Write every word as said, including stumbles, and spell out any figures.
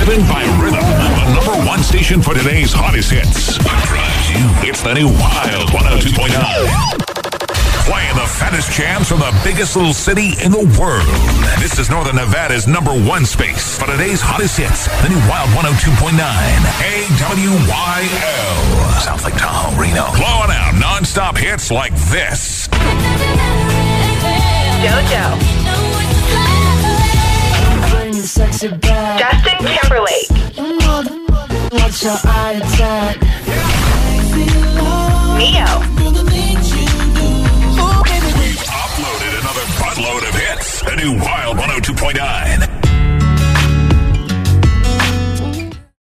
Driven by Rhythm, the number one station for today's hottest hits. What drives you? It's the new Wild one oh two point nine. Playing the fattest jams from the biggest little city in the world. This is Northern Nevada's number one space for today's hottest hits. The new Wild one oh two point nine. A W Y L. Sounds like Tahoe, Reno. Blowing out non-stop hits like this. JoJo. Justin Timberlake. Neo. Uploaded another buttload of hits. The new Wild one oh two point nine.